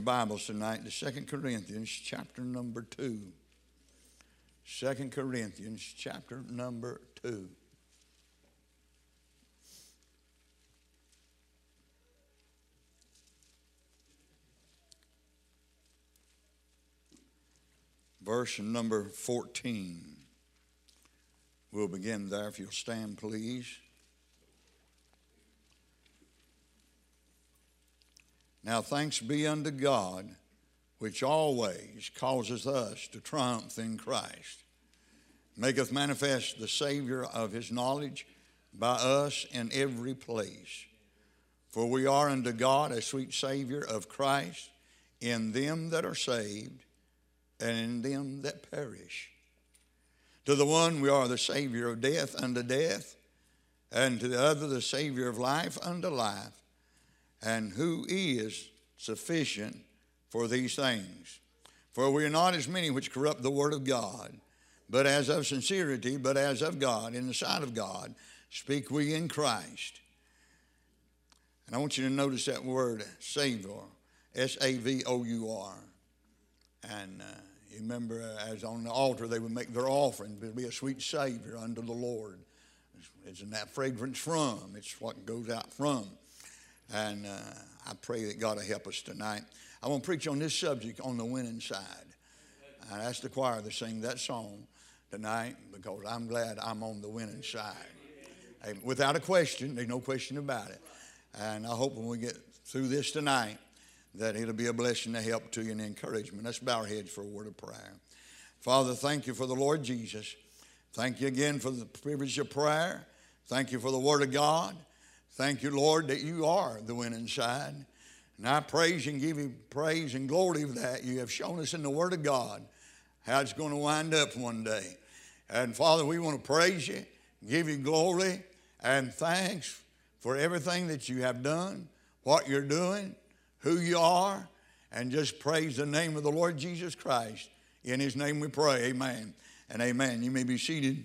Bibles tonight to 2 Corinthians chapter number 2. 2 Corinthians chapter number 2. Verse number 14. We'll begin there if you'll stand, please. Now thanks be unto God, which always causes us to triumph in Christ, maketh manifest the Savior of his knowledge by us in every place. For we are unto God a sweet Savior of Christ in them that are saved and in them that perish. To the one we are the Savior of death unto death, and to the other the Savior of life unto life. And who is sufficient for these things? For we are not as many which corrupt the word of God, but as of sincerity, but as of God, in the sight of God, speak we in Christ. And I want you to notice that word, Savior, S-A-V-O-U-R. And you remember, as on the altar, they would make their offering, but it would be a sweet Savior unto the Lord. Isn't that fragrance from? It's what goes out from. And I pray that God will help us tonight. I want to preach on this subject on the winning side. I asked the choir to sing that song tonight because I'm glad I'm on the winning side. Without a question, there's no question about it. And I hope when we get through this tonight that it'll be a blessing to help to you and encouragement. Let's bow our heads for a word of prayer. Father, thank you for the Lord Jesus. Thank you again for the privilege of prayer. Thank you for the word of God. Thank you, Lord, that you are the winning side. And I praise and give you praise and glory for that. You have shown us in the Word of God how it's going to wind up one day. And, Father, we want to praise you, give you glory and thanks for everything that you have done, what you're doing, who you are, and just praise the name of the Lord Jesus Christ. In his name we pray, amen and amen. You may be seated.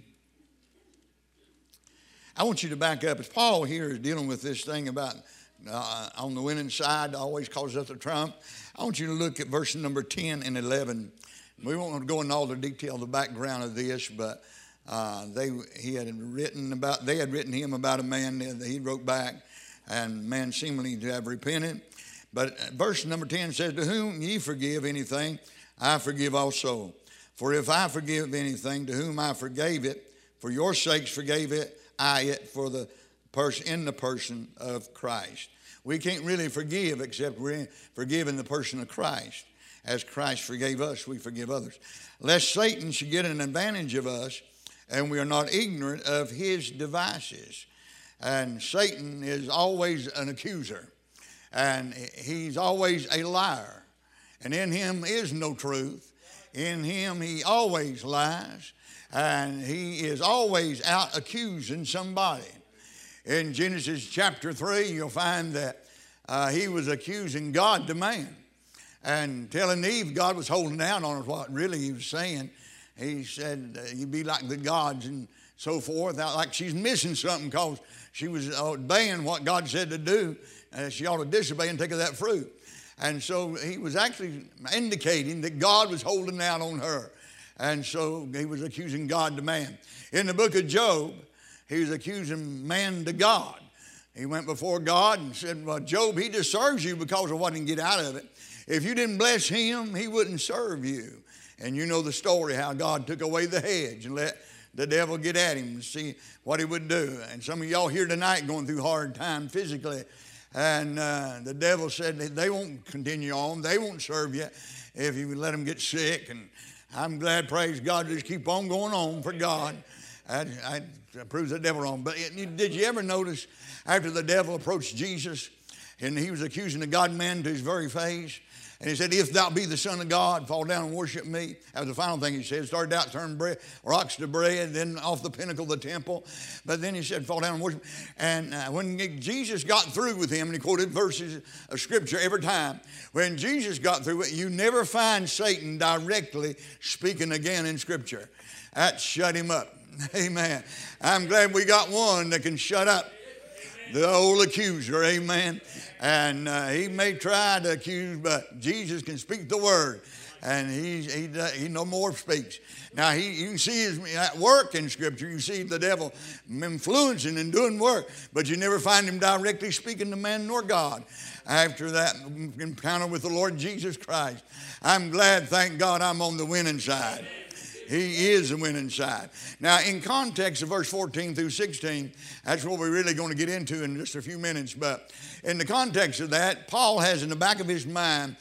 I want you to back up. As Paul here is dealing with this thing about on the winning side, always causes us to triumph. I want you to look at verse number 10 and 11. We won't go into all the detail, the background of this, but they had written him about a man that he wrote back, and man seemingly to have repented. But verse number 10 says, to whom ye forgive anything, I forgive also. For if I forgive anything, to whom I forgave it, for your sakes forgave it, I it for the person in the person of Christ. We can't really forgive except we're forgiving the person of Christ. As Christ forgave us, we forgive others. Lest Satan should get an advantage of us, and we are not ignorant of his devices. And Satan is always an accuser, and he's always a liar. And in him is no truth. In him he always lies. And he is always out accusing somebody. In Genesis chapter 3, you'll find that he was accusing God to man. And telling Eve God was holding out on her, what really he was saying. He said, you be like the gods and so forth. Like she's missing something because she was obeying what God said to do. She ought to disobey and take of that fruit. And so he was actually indicating that God was holding out on her. And so he was accusing God to man. In the book of Job, he was accusing man to God. He went before God and said, well, Job, he just serves you because of what he can get out of it. If you didn't bless him, he wouldn't serve you. And you know the story, how God took away the hedge and let the devil get at him and see what he would do. And some of y'all here tonight going through hard time physically. And the devil said they won't continue on. They won't serve you if you let them get sick. And I'm glad, praise God, just keep on going on for God. I proves the devil wrong. But did you ever notice after the devil approached Jesus and he was accusing the God-man to his very face, and he said, if thou be the Son of God, fall down and worship me. That was the final thing he said. Started out turning rocks to bread, then off the pinnacle of the temple. But then he said, fall down and worship. And when Jesus got through with him, and he quoted verses of Scripture every time, when Jesus got through it, you never find Satan directly speaking again in Scripture. That shut him up. Amen. I'm glad we got one that can shut up. The old accuser, amen. And he may try to accuse, but Jesus can speak the word. And he no more speaks. Now, you can see his at work in Scripture. You see the devil influencing and doing work, but you never find him directly speaking to man nor God after that encounter with the Lord Jesus Christ. I'm glad, thank God, I'm on the winning side. He is the winning side. Now, in context of verse 14 through 16, that's what we're really going to get into in just a few minutes. But in the context of that, Paul has in the back of his mind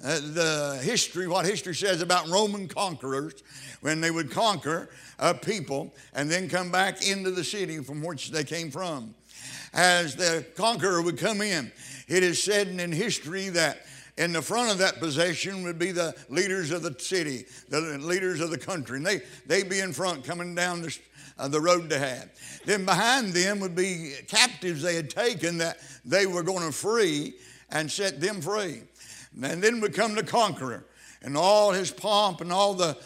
what history says about Roman conquerors when they would conquer a people and then come back into the city from which they came from. As the conqueror would come in, it is said in history that in the front of that possession would be the leaders of the city, the leaders of the country. And they'd be in front coming down the road they had. Then behind them would be captives they had taken that they were going to free and set them free. And then would come the conqueror and all his pomp and all the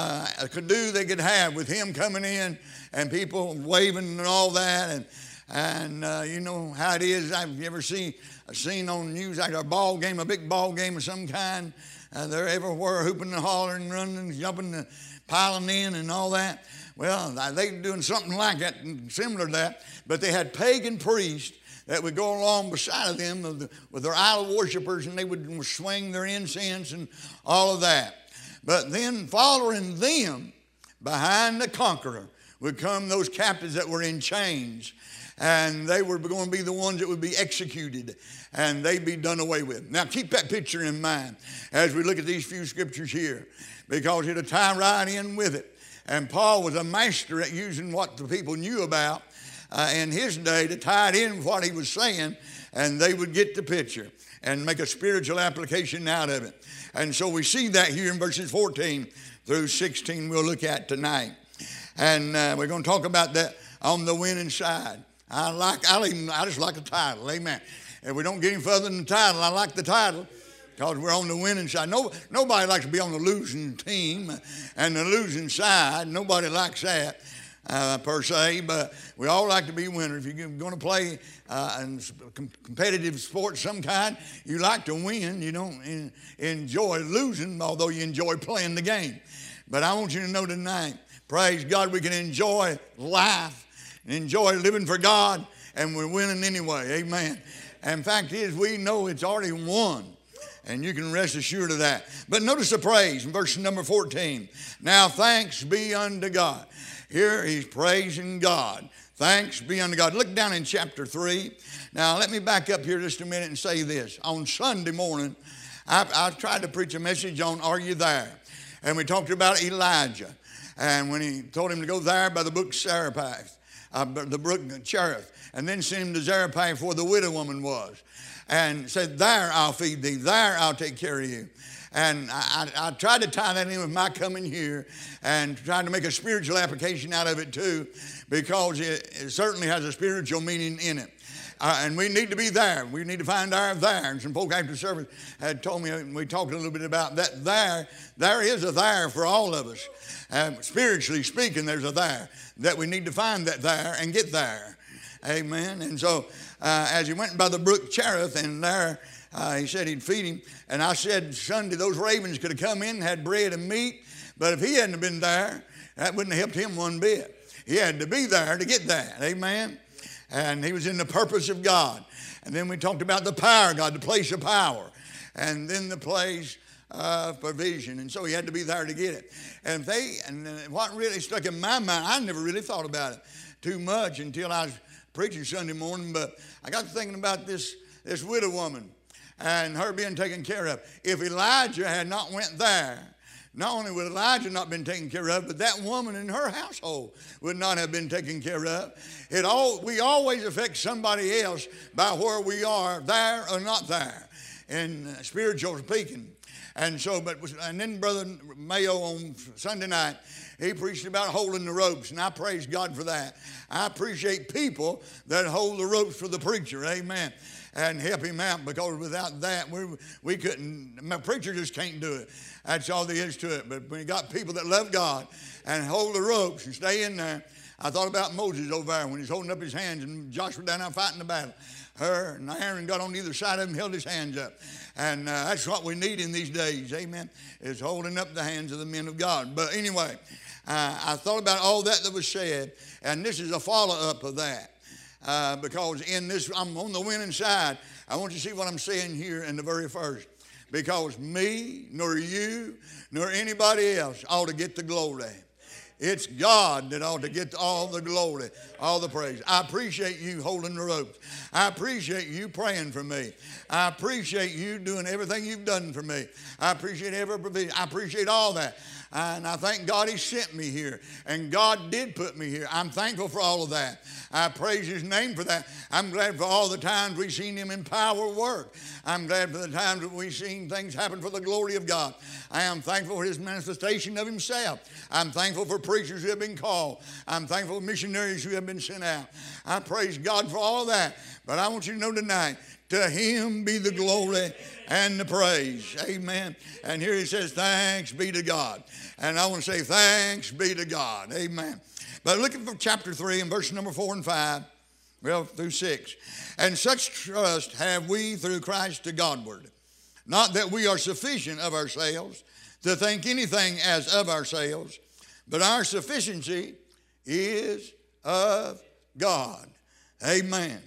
cado they could have with him coming in and people waving and all that. And you know how it is. I've ever seen on news like a big ball game of some kind. They're everywhere hooping and hollering, running, jumping, and piling in and all that. Well, they were doing something like that, similar to that. But they had pagan priests that would go along beside of them with their idol worshipers, and they would swing their incense and all of that. But then following them, behind the conqueror, would come those captives that were in chains. And they were going to be the ones that would be executed, and they'd be done away with. Now, keep that picture in mind as we look at these few scriptures here, because it'll tie right in with it. And Paul was a master at using what the people knew about in his day to tie it in with what he was saying, and they would get the picture and make a spiritual application out of it. And so we see that here in verses 14 through 16 we'll look at tonight. And we're going to talk about that on the winning side. I just like the title, amen. If we don't get any further than the title, I like the title because we're on the winning side. Nobody likes to be on the losing team and the losing side. Nobody likes that per se, but we all like to be winners. If you're going to play in competitive sports some kind, you like to win. You don't enjoy losing, although you enjoy playing the game. But I want you to know tonight, praise God, we can enjoy life. Enjoy living for God, and we're winning anyway. Amen. And fact is, we know it's already won, and you can rest assured of that. But notice the praise in verse number 14. Now thanks be unto God. Here he's praising God. Thanks be unto God. Look down in chapter 3. Now let me back up here just a minute and say this. On Sunday morning, I tried to preach a message on Are You There? And we talked about Elijah. And when he told him to go there by the brook Zarephath, the brook Cherith, and then sent him to Zarephath where the widow woman was, and said, there I'll feed thee, there I'll take care of you. And I tried to tie that in with my coming here and tried to make a spiritual application out of it too, because it certainly has a spiritual meaning in it. And we need to be there. We need to find our there. And some folk after service had told me, we talked a little bit about that there. There is a there for all of us. Spiritually speaking, there's a there. That we need to find that there and get there. Amen. And so as he went by the brook Cherith, and there he said he'd feed him. And I said Sunday, those ravens could have come in and had bread and meat. But if he hadn't been there, that wouldn't have helped him one bit. He had to be there to get that. Amen. And he was in the purpose of God. And then we talked about the power of God, the place of power. And then the place of provision. And so he had to be there to get it. And what really stuck in my mind, I never really thought about it too much until I was preaching Sunday morning. But I got to thinking about this widow woman and her being taken care of. If Elijah had not went there, not only would Elijah not been taken care of, but that woman in her household would not have been taken care of. We always affect somebody else by where we are, there or not there, in spiritual speaking. And then Brother Mayo on Sunday night, he preached about holding the ropes, and I praise God for that. I appreciate people that hold the ropes for the preacher, amen, and help him out, because without that, we couldn't, my preacher just can't do it. That's all there is to it. But when you got people that love God and hold the ropes and stay in there, I thought about Moses over there when he's holding up his hands and Joshua down there fighting the battle. Her and Aaron got on either side of him, held his hands up. And that's what we need in these days, amen, is holding up the hands of the men of God. But anyway, I thought about all that was said, and this is a follow-up of that. Because in this, I'm on the winning side. I want you to see what I'm saying here in the very first. Because me, nor you, nor anybody else ought to get the glory. It's God that ought to get all the glory, all the praise. I appreciate you holding the ropes. I appreciate you praying for me. I appreciate you doing everything you've done for me. I appreciate every provision. I appreciate all that. And I thank God He sent me here. And God did put me here. I'm thankful for all of that. I praise His name for that. I'm glad for all the times we've seen Him in power work. I'm glad for the times that we've seen things happen for the glory of God. I am thankful for His manifestation of Himself. I'm thankful for preachers who have been called. I'm thankful for missionaries who have been sent out. I praise God for all of that. But I want you to know tonight, to Him be the glory and the praise. Amen. And here He says, thanks be to God. And I want to say, thanks be to God. Amen. But look at chapter 3 and verse number 4 and 5. Well, through 6. And such trust have we through Christ to Godward. Not that we are sufficient of ourselves to think anything as of ourselves, but our sufficiency is of God. Amen.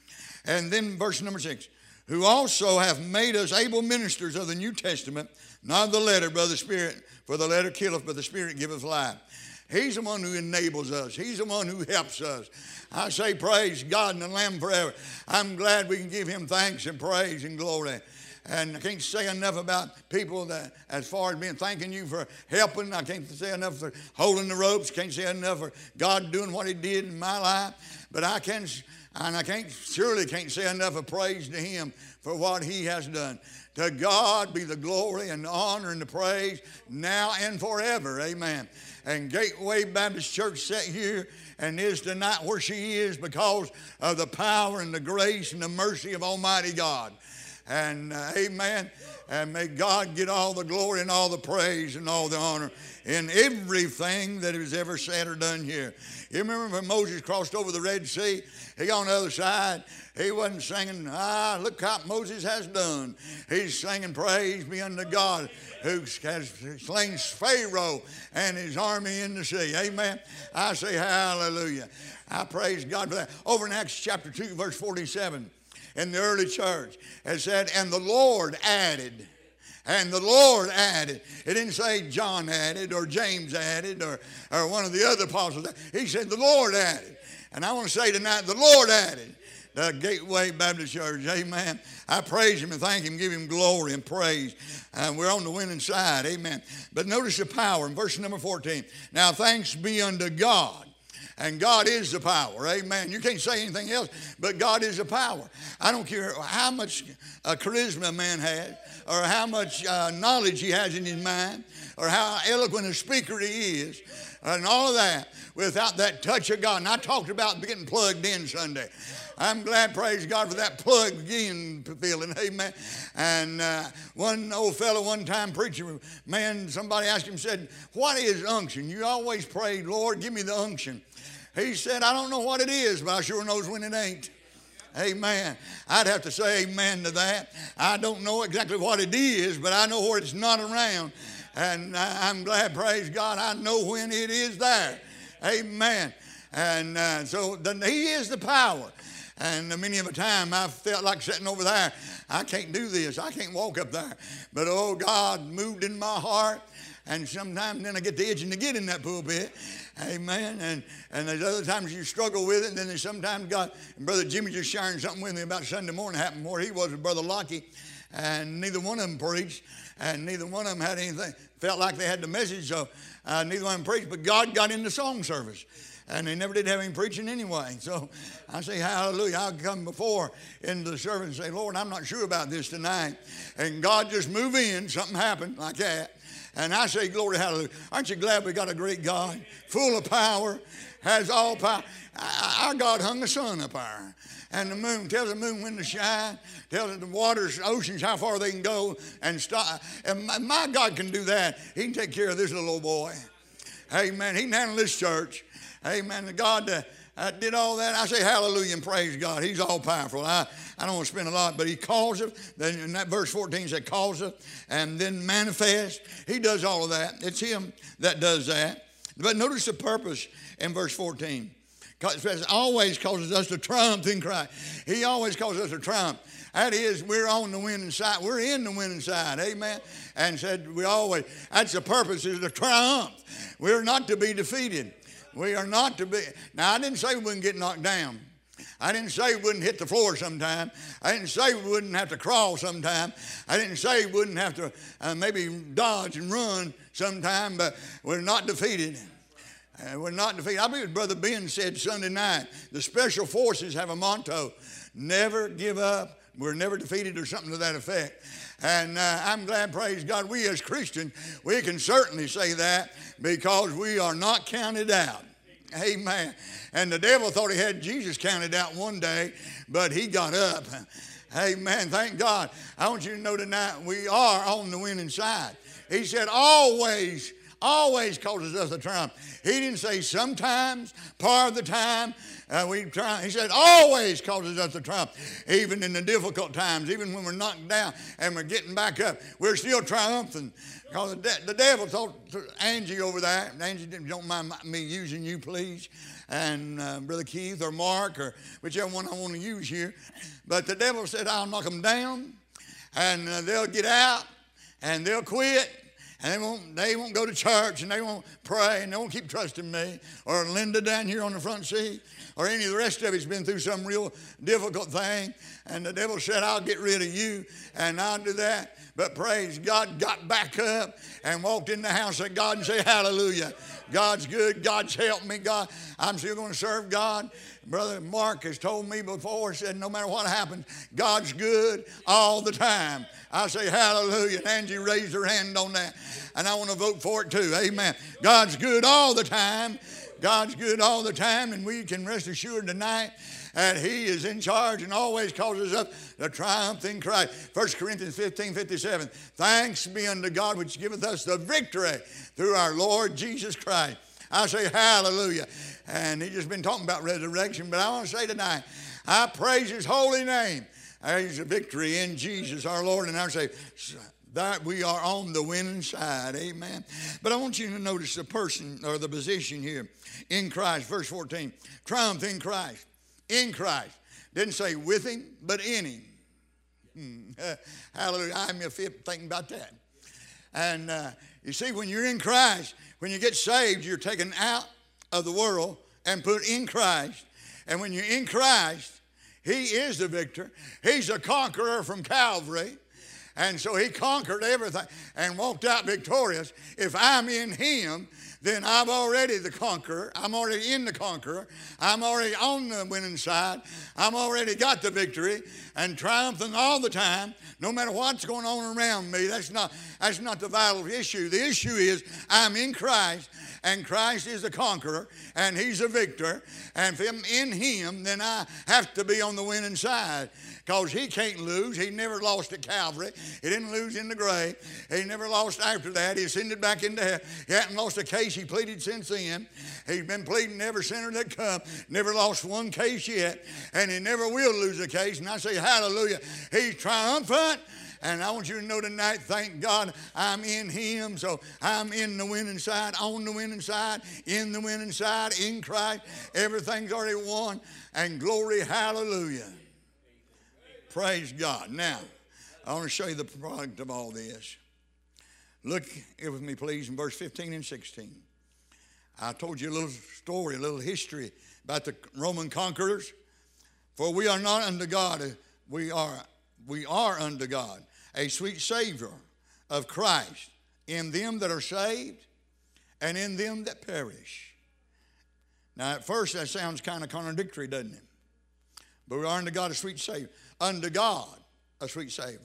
And then verse number 6. Who also have made us able ministers of the New Testament, not of the letter, but of the Spirit. For the letter killeth, but the Spirit giveth life. He's the one who enables us. He's the one who helps us. I say praise God and the Lamb forever. I'm glad we can give Him thanks and praise and glory. And I can't say enough about people that, as far as being thanking you for helping. I can't say enough for holding the ropes. Can't say enough for God doing what He did in my life. But I surely can't say enough of praise to Him for what He has done. To God be the glory and the honor and the praise now and forever. Amen. And Gateway Baptist Church sat here and is tonight where she is because of the power and the grace and the mercy of Almighty God. And amen. And may God get all the glory and all the praise and all the honor in everything that is ever said or done here. You remember when Moses crossed over the Red Sea? He on the other side, he wasn't singing, look how Moses has done. He's singing, praise be unto God who has slain Pharaoh and his army in the sea. Amen. I say hallelujah. I praise God for that. Over in Acts chapter 2, verse 47, in the early church, it said, and the Lord added. And the Lord added. It didn't say John added or James added or one of the other apostles. He said the Lord added. And I want to say tonight, the Lord added. The Gateway Baptist Church, amen. I praise Him and thank Him, give Him glory and praise. We're on the winning side, amen. But notice the power in verse number 14. Now thanks be unto God. And God is the power, amen. You can't say anything else, but God is the power. I don't care how much charisma a man has, or how much knowledge he has in his mind, or how eloquent a speaker he is, and all of that, without that touch of God. And I talked about getting plugged in Sunday. I'm glad, praise God, for that plugged in feeling, amen. And one old fellow one time, preacher, man, somebody asked him, said, what is unction? You always pray, Lord, give me the unction. He said, I don't know what it is, but I sure knows when it ain't. Amen. I'd have to say amen to that. I don't know exactly what it is, but I know where it's not around. And I'm glad, praise God, I know when it is there. Amen. And so He is the power. And many of the time I felt like sitting over there. I can't do this. I can't walk up there. But oh, God moved in my heart. And sometimes then I get the itching to get in that pulpit. Amen. And there's other times you struggle with it. And then there's sometimes God, and Brother Jimmy just sharing something with me about Sunday morning happened where he was with Brother Lockie. And neither one of them preached. And neither one of them had anything, felt like they had the message. So neither one of them preached. But God got in the song service. And they never did have any preaching anyway. So I say, hallelujah. I'll come before into the service and say, Lord, I'm not sure about this tonight. And God just move in. Something happened like that. And I say, glory, hallelujah. Aren't you glad we got a great God, full of power, has all power? Our God hung the sun up there. And the moon, tells the moon when to shine, tells the waters, oceans, how far they can go and stop. And my God can do that. He can take care of this little old boy. Amen. He can handle this church. Amen. God did all that. I say hallelujah and praise God. He's all powerful. I don't want to spend a lot, but he calls it. Then in that verse 14 said calls it and then manifest. He does all of that. It's him that does that. But notice the purpose in verse 14. It always causes us to triumph in Christ. He always causes us to triumph. That is, we're on the winning side. We're in the winning side. Amen. And said that's the purpose, is to triumph. We're not to be defeated. We are not to be. Now, I didn't say we wouldn't get knocked down. I didn't say we wouldn't hit the floor sometime. I didn't say we wouldn't have to crawl sometime. I didn't say we wouldn't have to maybe dodge and run sometime, but we're not defeated. We're not defeated. I believe Brother Ben said Sunday night, the Special Forces have a motto, never give up. We're never defeated, or something to that effect. And I'm glad, praise God, we as Christians, we can certainly say that because we are not counted out. Amen. And the devil thought he had Jesus counted out one day, but he got up. Amen. Thank God. I want you to know tonight we are on the winning side. He said always causes us to triumph. He didn't say sometimes, part of the time we triumph. He said always causes us to triumph. Even in the difficult times, even when we're knocked down and we're getting back up, we're still triumphant. Because the devil told Angie over there, Angie, don't mind me using you, please, and Brother Keith or Mark or whichever one I want to use here. But the devil said, I'll knock them down, and they'll get out, and they'll quit. And they won't go to church, and they won't pray, and they won't keep trusting me, or Linda down here on the front seat, or any of the rest of it's been through some real difficult thing. And the devil said, I'll get rid of you, and I'll do that. But praise God, got back up and walked in the house of God and said, hallelujah. God's good. God's helped me. God, I'm still going to serve God. Brother Mark has told me before, said no matter what happens, God's good all the time. I say hallelujah. And Angie raised her hand on that. And I want to vote for it too. Amen. God's good all the time. God's good all the time. And we can rest assured tonight that he is in charge and always causes us to triumph in Christ. 1 Corinthians 15:57. Thanks be unto God which giveth us the victory through our Lord Jesus Christ. I say hallelujah. And he's just been talking about resurrection, but I want to say tonight, I praise his holy name. There's a victory in Jesus our Lord, and I say that we are on the winning side. Amen. But I want you to notice the person or the position here in Christ. Verse 14, triumph in Christ. In Christ. Didn't say with him, but in him. Hallelujah. I'm thinking about that. And you see, when you're in Christ, when you get saved, you're taken out of the world and put in Christ. And when you're in Christ, he is the victor. He's a conqueror from Calvary. And so he conquered everything and walked out victorious. If I'm in him, then I'm already the conqueror. I'm already in the conqueror. I'm already on the winning side. I'm already got the victory and triumphing all the time, no matter what's going on around me. That's not the vital issue. The issue is I'm in Christ, and Christ is the conqueror, and he's a victor. And if I'm in him, then I have to be on the winning side, because he can't lose. He never lost at Calvary. He didn't lose in the grave. He never lost after that. He ascended back into hell. He hadn't lost a case he pleaded since then. He's been pleading every sinner that come. Never lost one case yet, and he never will lose a case. And I say hallelujah. He's triumphant. And I want you to know tonight, thank God, I'm in him. So I'm in the winning side, on the winning side, in the winning side, in Christ. Everything's already won. And glory, hallelujah. Praise God. Now, I want to show you the product of all this. Look here with me, please, in verse 15 and 16. I told you a little story, a little history about the Roman conquerors. For we are not unto God, we are unto God a sweet Savior of Christ in them that are saved and in them that perish. Now, at first, that sounds kind of contradictory, doesn't it? But we are unto God a sweet Savior. Unto God a sweet Savior.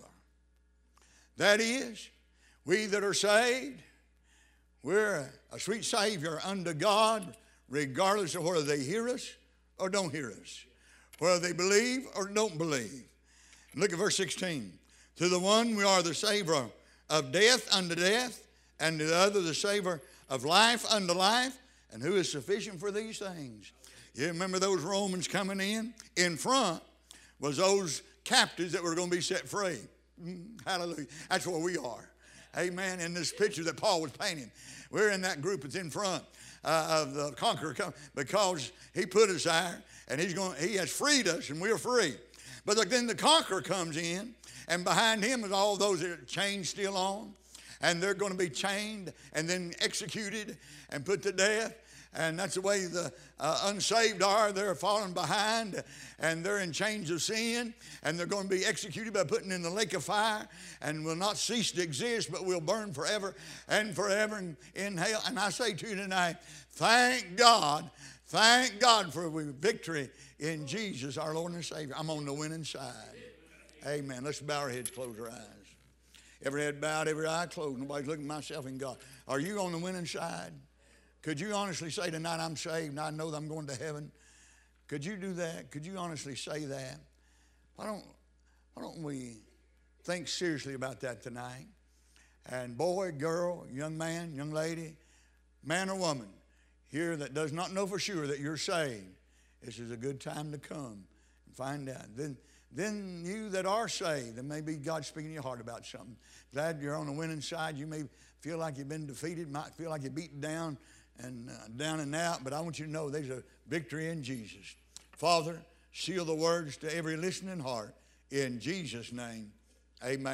That is, we that are saved, we're a sweet Savior unto God, regardless of whether they hear us or don't hear us, whether they believe or don't believe. Look at verse 16. To the one we are the Savior of death unto death, and to the other the Savior of life unto life. And who is sufficient for these things? You remember those Romans coming in? In front was those captives that were going to be set free. Hallelujah. That's where we are. Amen. In this picture that Paul was painting, we're in that group that's in front of the conqueror, because he put us there, and he has freed us, and we're free. But then the conqueror comes in, and behind him is all those that are chains still on, and they're going to be chained and then executed and put to death. And that's the way the unsaved are. They're falling behind, and they're in chains of sin, and they're going to be executed by putting in the lake of fire, and will not cease to exist, but will burn forever and forever in hell. And I say to you tonight, thank God for victory in Jesus, our Lord and Savior. I'm on the winning side. Amen. Let's bow our heads, close our eyes. Every head bowed, every eye closed. Nobody's looking at myself and God. Are you on the winning side? Could you honestly say tonight, I'm saved and I know that I'm going to heaven? Could you do that? Could you honestly say that? Why don't we think seriously about that tonight? And boy, girl, young man, young lady, man or woman here that does not know for sure that you're saved, this is a good time to come and find out. Then you that are saved, and maybe God's speaking to your heart about something. Glad you're on the winning side. You may feel like you've been defeated, might feel like you're beaten down and out, but I want you to know there's a victory in Jesus. Father, seal the words to every listening heart. In Jesus' name, amen.